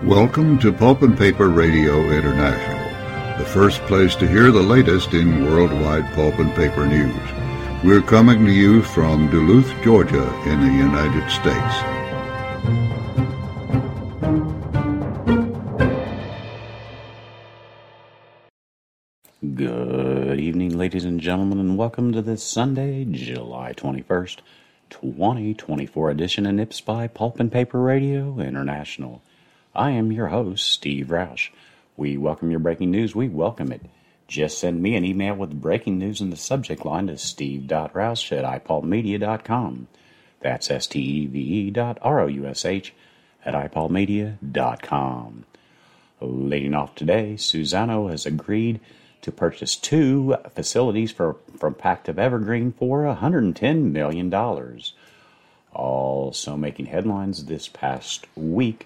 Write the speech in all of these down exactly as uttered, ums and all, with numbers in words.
Welcome to Pulp and Paper Radio International, the first place to hear the latest in worldwide pulp and paper news. We're coming to you from Duluth, Georgia, in the United States. Good evening, ladies and gentlemen, and welcome to this Sunday, July twenty-first, twenty twenty-four edition of Nips by Pulp and Paper Radio International. I am your host, Steve Roush. We welcome your breaking news. We welcome it. Just send me an email with breaking news in the subject line to steve dot roush at i pulp media dot com. That's S T E V E dot R O U S H at i pulp media dot com. Leading off today, Suzano has agreed to purchase two facilities for, from Pactiv Evergreen for one hundred ten million dollars. Also making headlines this past week,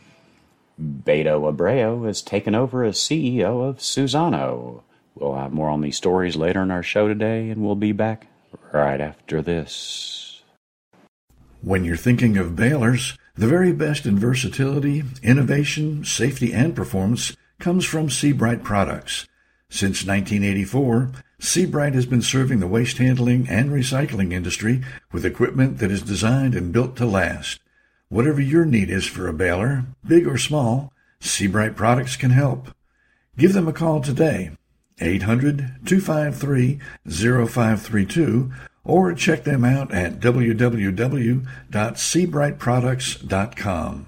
Beto Abreu has taken over as C E O of Suzano. We'll have more on these stories later in our show today, and we'll be back right after this. When you're thinking of balers, the very best in versatility, innovation, safety, and performance comes from Seabright products. Since nineteen eighty-four, Seabright has been serving the waste handling and recycling industry with equipment that is designed and built to last. Whatever your need is for a baler, big or small, Seabright products can help. Give them a call today, eight hundred, two five three, zero five three two, or check them out at w w w dot seabright products dot com.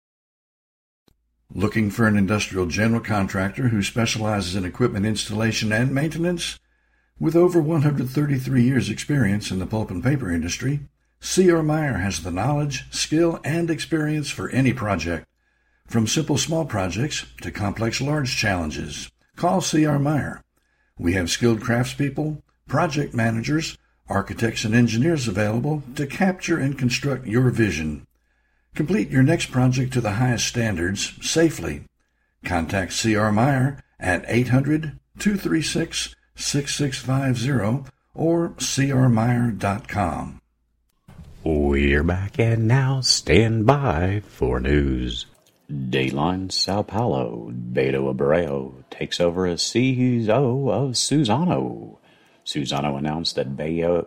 Looking for an industrial general contractor who specializes in equipment installation and maintenance? With over one hundred thirty-three years experience in the pulp and paper industry, C R. Meyer has the knowledge, skill, and experience for any project. From simple small projects to complex large challenges, call C R. Meyer. We have skilled craftspeople, project managers, architects, and engineers available to capture and construct your vision. Complete your next project to the highest standards safely. Contact C R. Meyer at eight hundred, two three six, six six five zero or c r meyer dot com. We're back, and now stand by for news. Dateline Sao Paulo, Beto Abreu takes over as C E O of Suzano. Suzano announced that Beto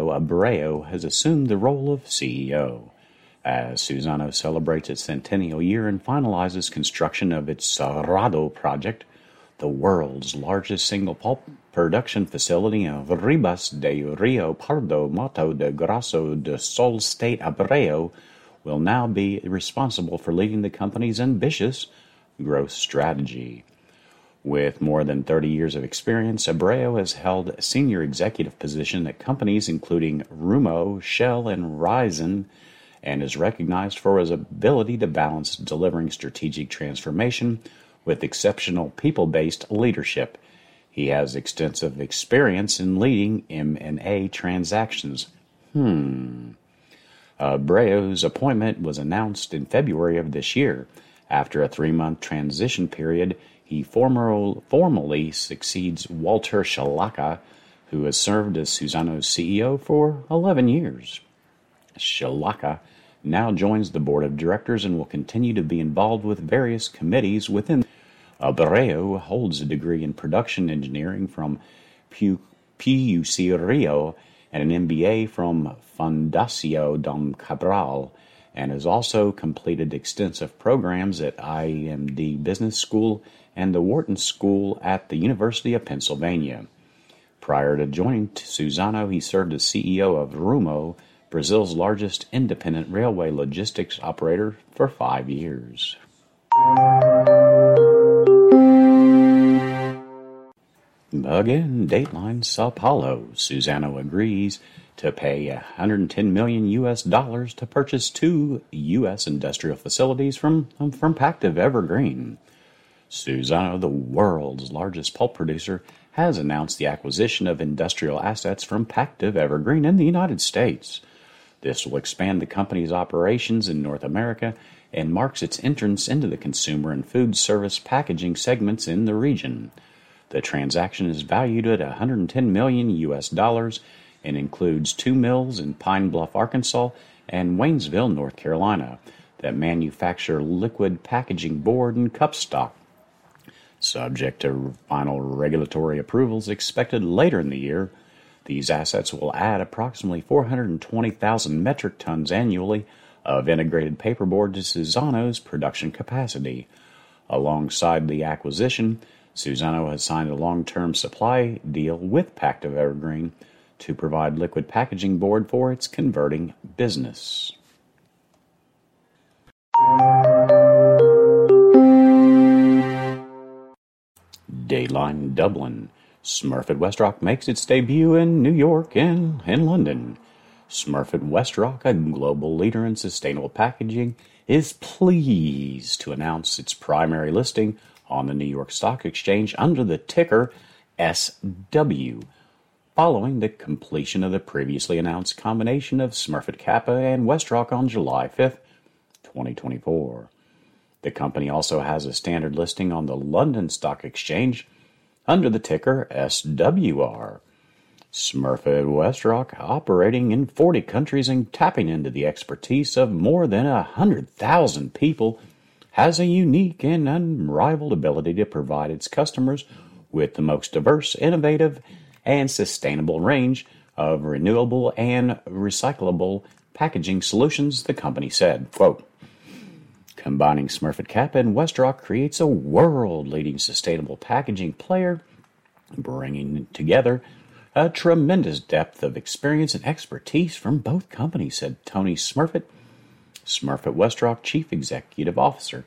Abreu has assumed the role of C E O. As Suzano celebrates its centennial year and finalizes construction of its Cerrado project, the world's largest single pulp production facility in Ribas de Rio Pardo, Mato de Grosso do Sul State, Abreu will now be responsible for leading the company's ambitious growth strategy. With more than thirty years of experience, Abreu has held a senior executive position at companies including Rumo, Shell, and Ryzen, and is recognized for his ability to balance delivering strategic transformation with exceptional people-based leadership. He has extensive experience in leading M and A transactions. Hmm. Abreu's appointment was announced in February of this year. After a three-month transition period, he formal, formally succeeds Walter Schalaka, who has served as Suzano's C E O for eleven years. Schalaka now joins the board of directors and will continue to be involved with various committees within. Abreu holds a degree in production engineering from P U C Rio and an M B A from Fundacio Dom Cabral, and has also completed extensive programs at I M D Business School and the Wharton School at the University of Pennsylvania. Prior to joining Suzano, he served as C E O of Rumo, Brazil's largest independent railway logistics operator, for five years. Again, Dateline Sao Paulo. Suzano agrees to pay one hundred ten million U S dollars to purchase two U S industrial facilities from, from Pactiv Evergreen. Suzano, the world's largest pulp producer, has announced the acquisition of industrial assets from Pactiv Evergreen in the United States. This will expand the company's operations in North America and marks its entrance into the consumer and food service packaging segments in the region. The transaction is valued at one hundred ten million U S dollars and includes two mills in Pine Bluff, Arkansas, and Waynesville, North Carolina. that manufacture liquid packaging board and cup stock. Subject to final regulatory approvals expected later in the year, these assets will add approximately four hundred twenty thousand metric tons annually of integrated paperboard to Suzano's production capacity. Alongside the acquisition, Suzano has signed a long-term supply deal with Pactiv Evergreen to provide liquid packaging board for its converting business. Dateline Dublin. Smurfit Westrock makes its debut in New York and in London. Smurfit Westrock, a global leader in sustainable packaging, is pleased to announce its primary listing on the New York Stock Exchange under the ticker S W, following the completion of the previously announced combination of Smurfit Kappa and Westrock on July fifth, twenty twenty-four. The company also has a standard listing on the London Stock Exchange under the ticker S W R. Smurfit Westrock, operating in forty countries and tapping into the expertise of more than one hundred thousand people, has a unique and unrivaled ability to provide its customers with the most diverse, innovative, and sustainable range of renewable and recyclable packaging solutions, the company said. Quote, combining Smurfit Kappa and Westrock creates a world-leading sustainable packaging player, bringing together a tremendous depth of experience and expertise from both companies, said Tony Smurfit, Smurfit Westrock Chief Executive Officer.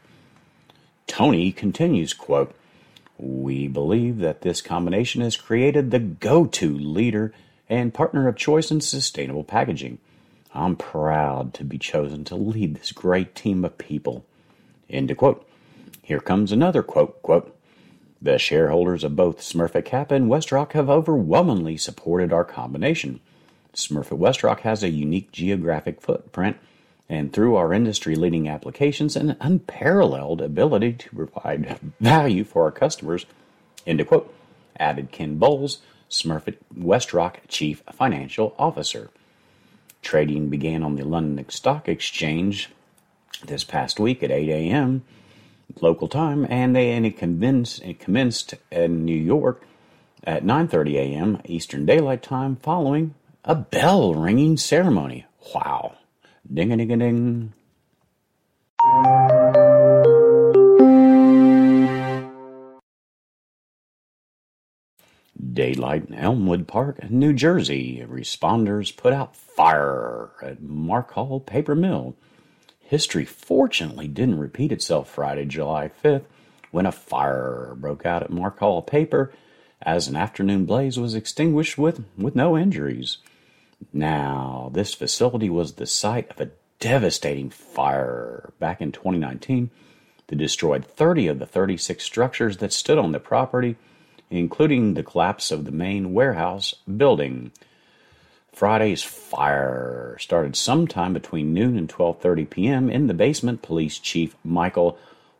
Tony continues, quote, we believe that this combination has created the go-to leader and partner of choice in sustainable packaging. I'm proud to be chosen to lead this great team of people. End of quote. Here comes another quote, quote, the shareholders of both Smurfit Kappa and Westrock have overwhelmingly supported our combination. Smurfit Westrock has a unique geographic footprint, and through our industry-leading applications, an unparalleled ability to provide value for our customers, end of quote, added Ken Bowles, Smurfit Westrock Chief Financial Officer. Trading began on the London Stock Exchange this past week at eight a.m. local time, and they and it, convinced, it commenced in New York at nine thirty a.m. Eastern Daylight Time following a bell-ringing ceremony. Wow. Ding-a-ding-a-ding. Daylight in Elmwood Park, New Jersey. Responders put out fire at Mark Hall Paper Mill. History fortunately didn't repeat itself Friday, July fifth, when a fire broke out at Mark Hall Paper as an afternoon blaze was extinguished with, with no injuries. Now, this facility was the site of a devastating fire back in twenty nineteen that destroyed thirty of the thirty-six structures that stood on the property, including the collapse of the main warehouse building. Friday's fire started sometime between noon and twelve thirty p.m. in the basement, Police Chief Michael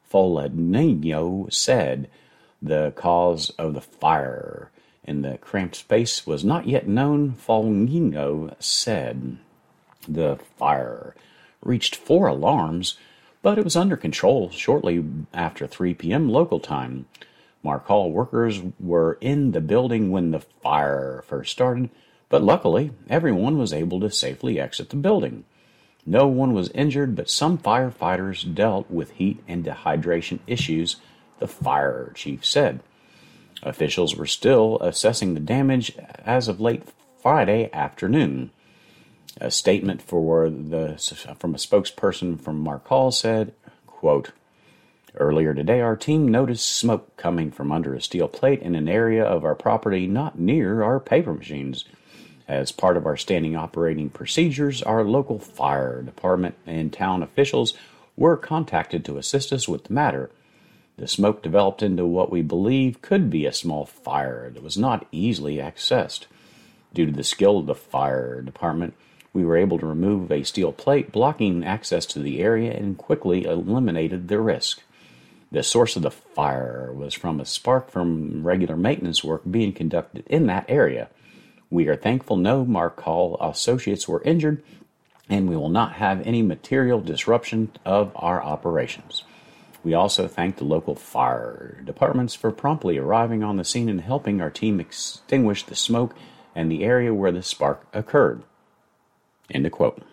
Foligno said. The cause of the fire in the cramped space was not yet known, Foligno said. The fire reached four alarms, but it was under control shortly after three p.m. local time. Mark Hall workers were in the building when the fire first started, but luckily everyone was able to safely exit the building. No one was injured, but some firefighters dealt with heat and dehydration issues, the fire chief said. Officials were still assessing the damage as of late Friday afternoon. A statement for the from a spokesperson from Mark Hall said, quote, earlier today our team noticed smoke coming from under a steel plate in an area of our property not near our paper machines. As part of our standing operating procedures, our local fire department and town officials were contacted to assist us with the matter. The smoke developed into what we believe could be a small fire that was not easily accessed. Due to the skill of the fire department, we were able to remove a steel plate blocking access to the area and quickly eliminated the risk. The source of the fire was from a spark from regular maintenance work being conducted in that area. We are thankful no Mark Hall associates were injured and we will not have any material disruption of our operations. We also thank the local fire departments for promptly arriving on the scene and helping our team extinguish the smoke and the area where the spark occurred. End of quote.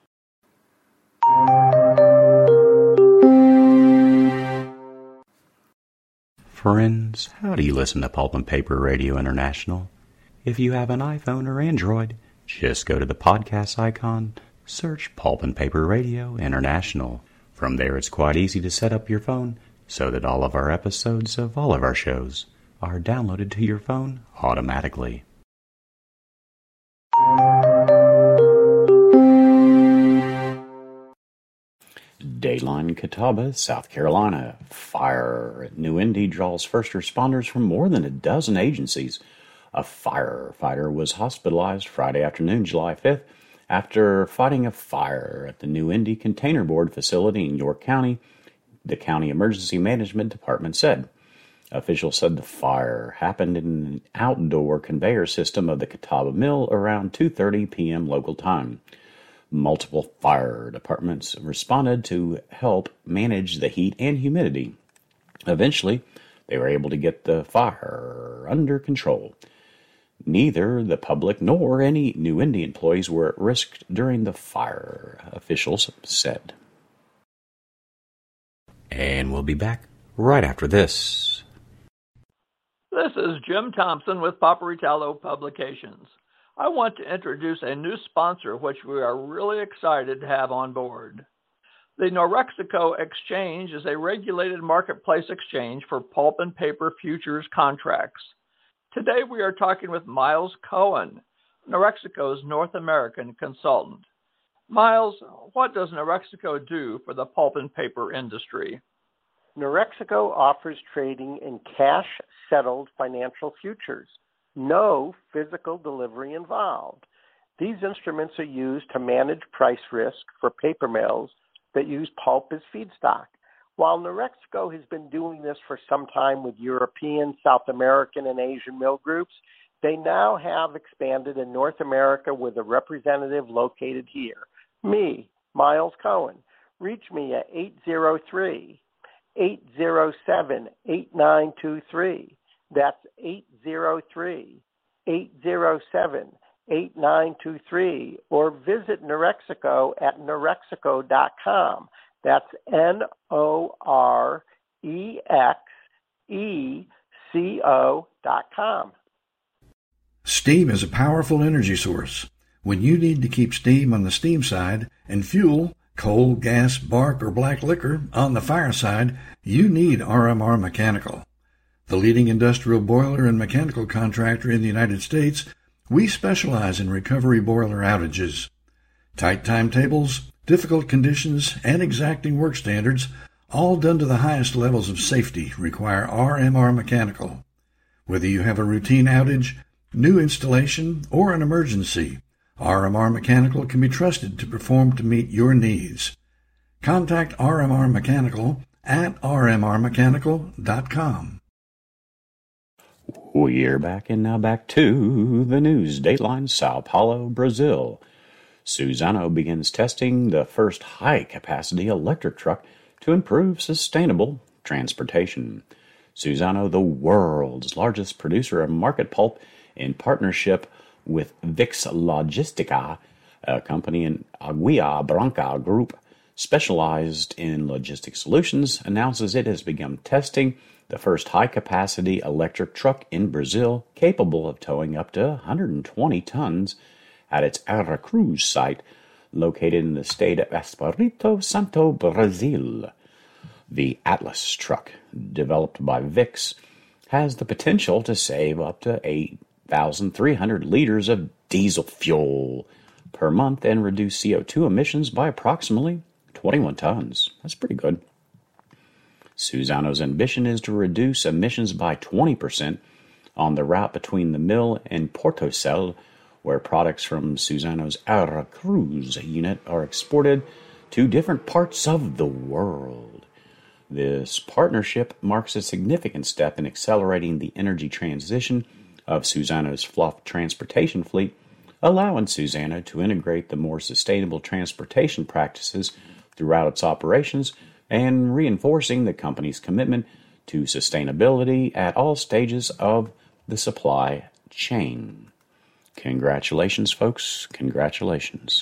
Friends, how do you listen to Pulp and Paper Radio International? If you have an iPhone or Android, just go to the podcast icon, search Pulp and Paper Radio International. From there, it's quite easy to set up your phone so that all of our episodes of all of our shows are downloaded to your phone automatically. Dayline, Catawba, South Carolina. Fire at New Indy draws first responders from more than a dozen agencies. A firefighter was hospitalized Friday afternoon, July fifth, after fighting a fire at the New Indy Container Board facility in York County, the County Emergency Management Department said. Officials said the fire happened in an outdoor conveyor system of the Catawba Mill around two thirty p.m. local time. Multiple fire departments responded to help manage the heat and humidity. Eventually, they were able to get the fire under control. Neither the public nor any New Indy employees were at risk during the fire, officials said. And we'll be back right after this. This is Jim Thompson with Paperitalo Publications. I want to introduce a new sponsor which we are really excited to have on board. The Norexico Exchange is a regulated marketplace exchange for pulp and paper futures contracts. Today we are talking with Miles Cohen, Norexico's North American consultant. Miles, what does Norexico do for the pulp and paper industry? Norexico offers trading in cash-settled financial futures. No physical delivery involved. These instruments are used to manage price risk for paper mills that use pulp as feedstock. While Norexico has been doing this for some time with European, South American, and Asian mill groups, they now have expanded in North America with a representative located here. Me, Miles Cohen. Reach me at eight zero three, eight zero seven, eight nine two three. That's eight zero three, eight zero seven, eight nine two three. Or visit Norexico at norexico dot com. That's N O R E X E C O dot com. Steam is a powerful energy source. When you need to keep steam on the steam side and fuel, coal, gas, bark, or black liquor on the fire side, you need R M R Mechanical. The leading industrial boiler and mechanical contractor in the United States, we specialize in recovery boiler outages. Tight timetables, difficult conditions, and exacting work standards, all done to the highest levels of safety, require R M R Mechanical. Whether you have a routine outage, new installation, or an emergency, R M R Mechanical can be trusted to perform to meet your needs. Contact R M R Mechanical at r m r mechanical dot com. We're back and now back to the news. Dateline, Sao Paulo, Brazil. Suzano begins testing the first high-capacity electric truck to improve sustainable transportation. Suzano, the world's largest producer of market pulp, in partnership with Vix Logistica, a company in Aguia Branca Group specialized in logistics solutions, announces it has begun testing the first high-capacity electric truck in Brazil capable of towing up to one hundred twenty tons at its Aracruz site located in the state of Espírito Santo, Brazil. The Atlas truck, developed by Vix, has the potential to save up to eight thousand three hundred liters of diesel fuel per month and reduce C O two emissions by approximately twenty-one tons. That's pretty good. Suzano's ambition is to reduce emissions by twenty percent on the route between the mill and Portocel, where products from Suzano's Aracruz unit are exported to different parts of the world. This partnership marks a significant step in accelerating the energy transition of Suzano's fluff transportation fleet, allowing Suzano to integrate the more sustainable transportation practices throughout its operations and reinforcing the company's commitment to sustainability at all stages of the supply chain. Congratulations, folks. Congratulations.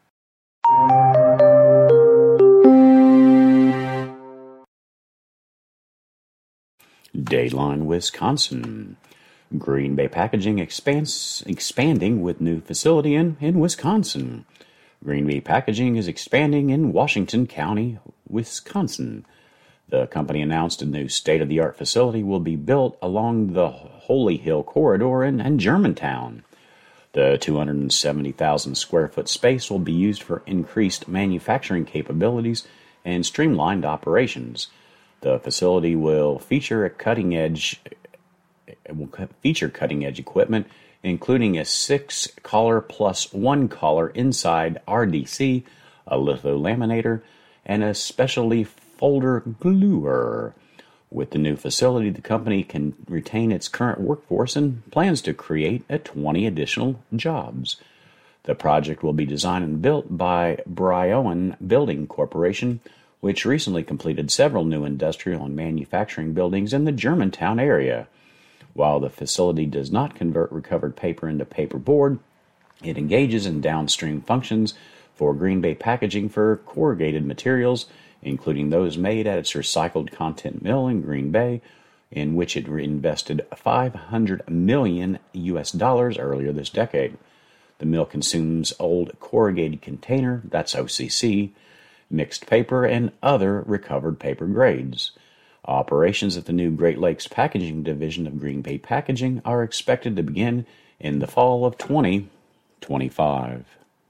Dayline, Wisconsin. Green Bay Packaging expands, expanding with new facility in, in Wisconsin. Green Bay Packaging is expanding in Washington County, Wisconsin. The company announced a new state-of-the-art facility will be built along the Holy Hill Corridor in, in Germantown. The two hundred seventy thousand square foot space will be used for increased manufacturing capabilities and streamlined operations. The facility will feature a cutting-edge will feature cutting-edge equipment, including a six-collar plus one-collar inside R D C, a litho-laminator, and a specialty folder gluer. With the new facility, the company can retain its current workforce and plans to create a twenty additional jobs. The project will be designed and built by Bryowan Building Corporation, which recently completed several new industrial and manufacturing buildings in the Germantown area. While the facility does not convert recovered paper into paperboard, it engages in downstream functions for Green Bay Packaging for corrugated materials, including those made at its recycled content mill in Green Bay, in which it invested five hundred million U S dollars earlier this decade. The mill consumes old corrugated container, that's O C C, mixed paper, and other recovered paper grades. Operations at the new Great Lakes Packaging Division of Green Bay Packaging are expected to begin in the fall of twenty twenty-five.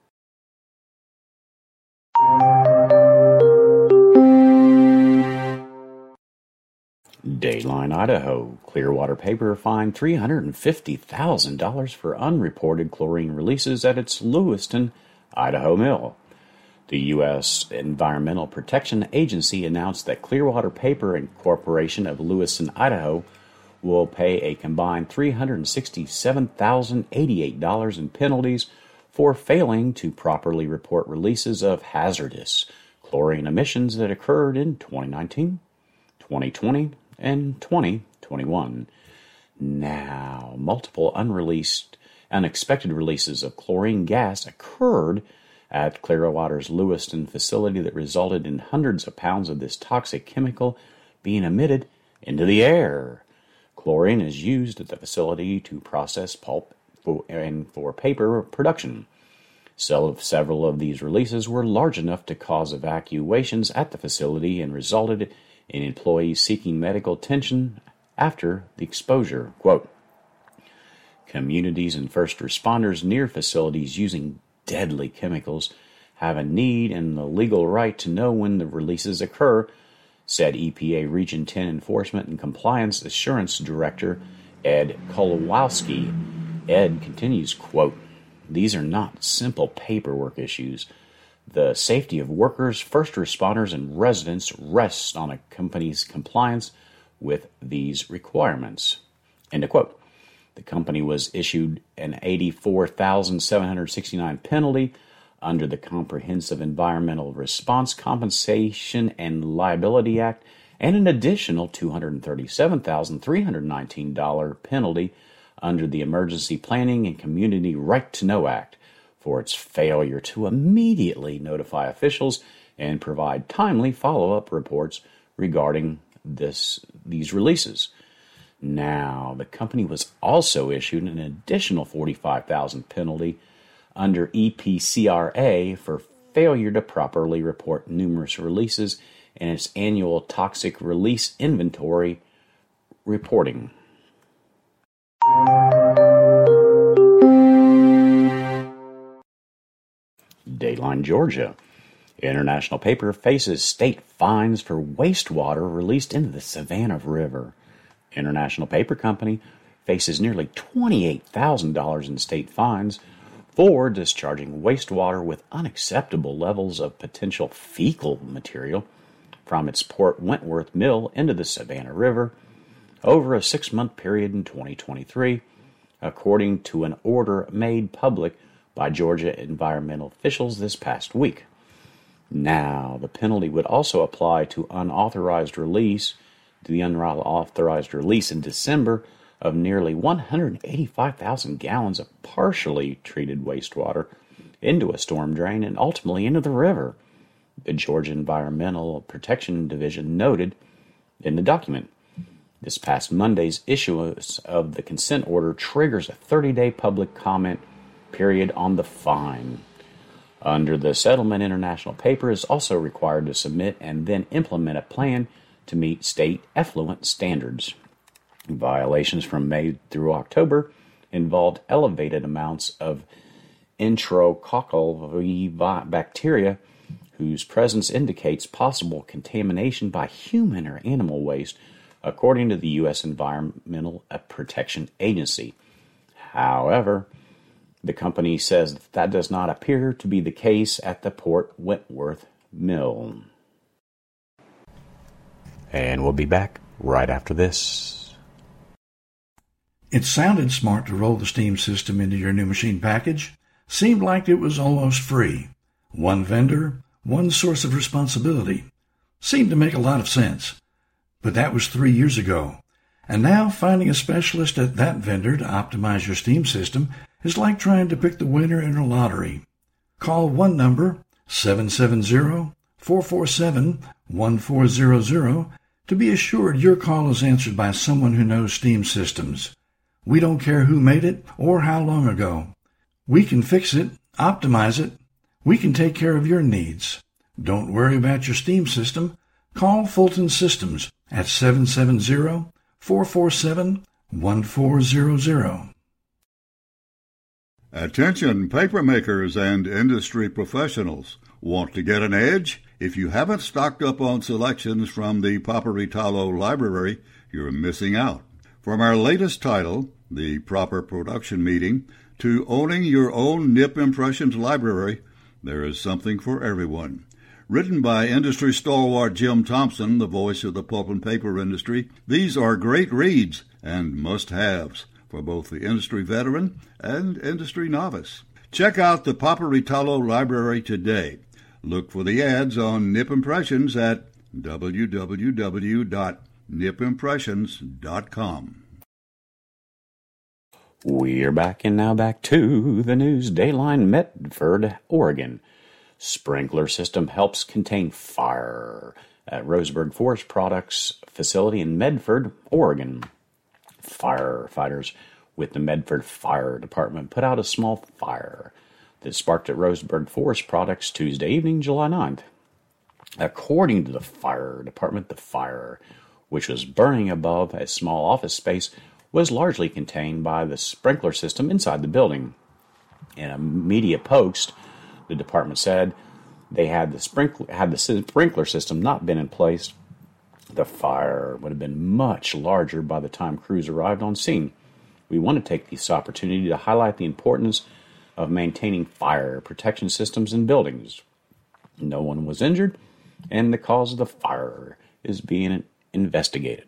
Dayline, Idaho. Clearwater Paper fined three hundred fifty thousand dollars for unreported chlorine releases at its Lewiston, Idaho mill. The U S Environmental Protection Agency announced that Clearwater Paper Incorporation of Lewiston, Idaho, will pay a combined three hundred sixty-seven thousand eighty-eight dollars in penalties for failing to properly report releases of hazardous chlorine emissions that occurred in twenty nineteen, twenty twenty, and twenty twenty-one. Now, multiple unreleased, unexpected releases of chlorine gas occurred at Clearwater's Lewiston facility that resulted in hundreds of pounds of this toxic chemical being emitted into the air. Chlorine is used at the facility to process pulp for, and for paper production. So several of these releases were large enough to cause evacuations at the facility and resulted in employees seeking medical attention after the exposure. Quote, communities and first responders near facilities using deadly chemicals have a need and the legal right to know when the releases occur, said E P A Region ten Enforcement and Compliance Assurance Director Ed Kolowski. Ed continues, quote, these are not simple paperwork issues. The safety of workers, first responders, and residents rests on a company's compliance with these requirements. End of quote. The company was issued an eighty-four thousand seven hundred sixty-nine dollars penalty under the Comprehensive Environmental Response Compensation and Liability Act and an additional two hundred thirty-seven thousand three hundred nineteen dollars penalty under the Emergency Planning and Community Right to Know Act for its failure to immediately notify officials and provide timely follow-up reports regarding this these releases. Now, the company was also issued an additional forty-five thousand dollars penalty under E P C R A for failure to properly report numerous releases in its annual toxic release inventory reporting. Dayline, Georgia. International Paper faces state fines for wastewater released into the Savannah River. International Paper Company faces nearly twenty-eight thousand dollars in state fines for discharging wastewater with unacceptable levels of potential fecal material from its Port Wentworth mill into the Savannah River over a six-month period in twenty twenty-three, according to an order made public by Georgia environmental officials this past week. Now, the penalty would also apply to unauthorized release, to the unauthorized release in December of nearly one hundred eighty-five thousand gallons of partially treated wastewater into a storm drain and ultimately into the river, the Georgia Environmental Protection Division noted in the document. This past Monday's issuance of the consent order triggers a thirty-day public comment period on the fine. Under the settlement, International Paper is also required to submit and then implement a plan to meet state effluent standards. Violations from May through October involved elevated amounts of enterococcal bacteria whose presence indicates possible contamination by human or animal waste, according to the U S Environmental Protection Agency. However, the company says that does not appear to be the case at the Port Wentworth mill. And we'll be back right after this. It sounded smart to roll the steam system into your new machine package. Seemed like it was almost free. One vendor, one source of responsibility. Seemed to make a lot of sense. But that was three years ago. And now finding a specialist at that vendor to optimize your steam system is like trying to pick the winner in a lottery. Call one number, seven seven zero, four four seven, one four zero zero, to be assured your call is answered by someone who knows steam systems. We don't care who made it or how long ago. We can fix it, optimize it. We can take care of your needs. Don't worry about your steam system. Call Fulton Systems at seven seven zero, four four seven, one four zero zero. Attention paper makers and industry professionals. Want to get an edge? If you haven't stocked up on selections from the Paperitalo Library, you're missing out. From our latest title, The Proper Production Meeting, to owning your own Nip Impressions library, there is something for everyone. Written by industry stalwart Jim Thompson, the voice of the pulp and paper industry, these are great reads and must-haves for both the industry veteran and industry novice. Check out the Paperitalo Library today. Look for the ads on Nip Impressions at w w w dot nip impressions dot com. We're back and now back to the news. Dayline, Medford, Oregon. Sprinkler system helps contain fire at Roseburg Forest Products facility in Medford, Oregon. Firefighters with the Medford Fire Department put out a small fire that sparked at Roseburg Forest Products Tuesday evening, July ninth. According to the fire department, the fire, which was burning above a small office space, was largely contained by the sprinkler system inside the building. In a media post, the department said they had the sprinkler had the sprinkler system not been in place, the fire would have been much larger by the time crews arrived on scene. We want to take this opportunity to highlight the importance of maintaining fire protection systems in buildings. No one was injured, and the cause of the fire is being investigated.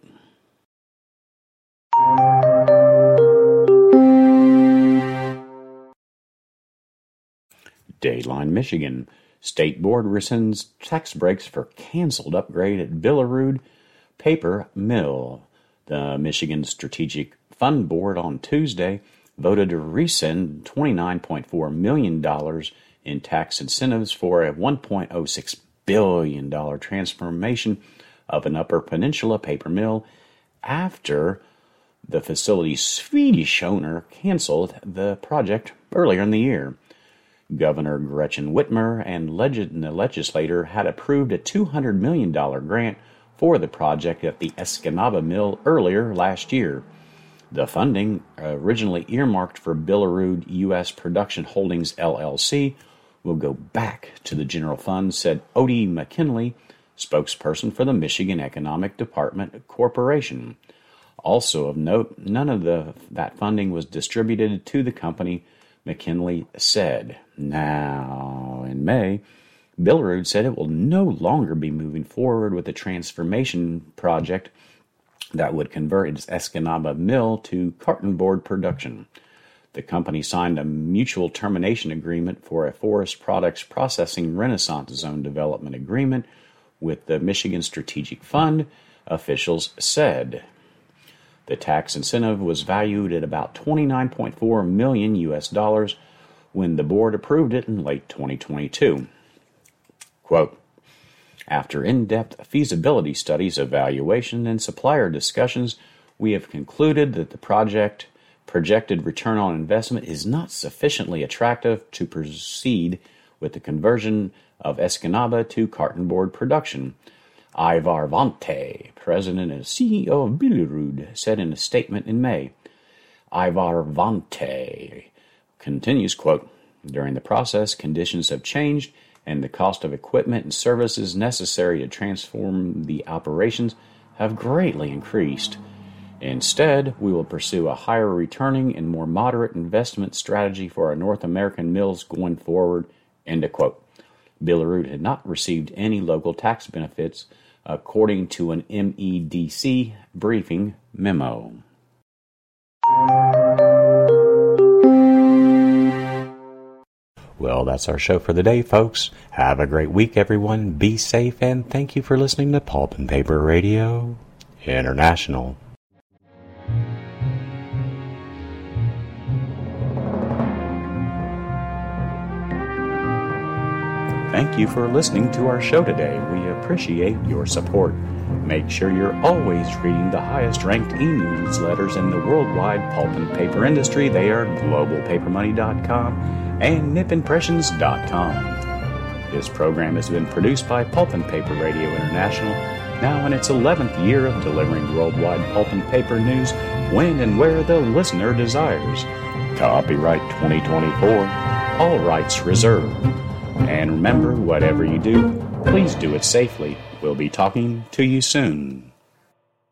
Dayline, Michigan. State Board rescinds tax breaks for canceled upgrade at Billerud Paper Mill. The Michigan Strategic Fund Board on Tuesday voted to rescind twenty-nine point four million dollars in tax incentives for a one point oh six billion dollars transformation of an Upper Peninsula paper mill after the facility's Swedish owner canceled the project earlier in the year. Governor Gretchen Whitmer and leg- the legislator had approved a two hundred million dollars grant for the project at the Escanaba Mill earlier last year. The funding, originally earmarked for Billerud U S Production Holdings L L C, will go back to the general fund, said Odie McKinley, spokesperson for the Michigan Economic Department Corporation. Also of note, none of the that funding was distributed to the company, McKinley said. Now, in May, Billerud said it will no longer be moving forward with the transformation project that would convert its Escanaba mill to carton board production. The company signed a mutual termination agreement for a forest products processing Renaissance Zone development agreement with the Michigan Strategic Fund, officials said. The tax incentive was valued at about twenty-nine point four million U S dollars when the board approved it in late twenty twenty-two. Quote, after in-depth feasibility studies, evaluation, and supplier discussions, we have concluded that the project projected return on investment is not sufficiently attractive to proceed with the conversion of Escanaba to cartonboard production. Ivar Vante, president and C E O of Billerud, said in a statement in May. Ivar Vante continues, quote, during the process, conditions have changed and the cost of equipment and services necessary to transform the operations have greatly increased. Instead, we will pursue a higher returning and more moderate investment strategy for our North American mills going forward, end of quote. Billerud had not received any local tax benefits, according to an M E D C briefing memo. Well, that's our show for the day, folks. Have a great week, everyone. Be safe, and thank you for listening to Pulp and Paper Radio International. Thank you for listening to our show today. We appreciate your support. Make sure you're always reading the highest-ranked e-newsletters in the worldwide pulp and paper industry. They are global paper money dot com and nip impressions dot com. This program has been produced by Pulp and Paper Radio International, now in its eleventh year of delivering worldwide pulp and paper news when and where the listener desires. Copyright twenty twenty-four. All rights reserved. And remember, whatever you do, please do it safely. We'll be talking to you soon.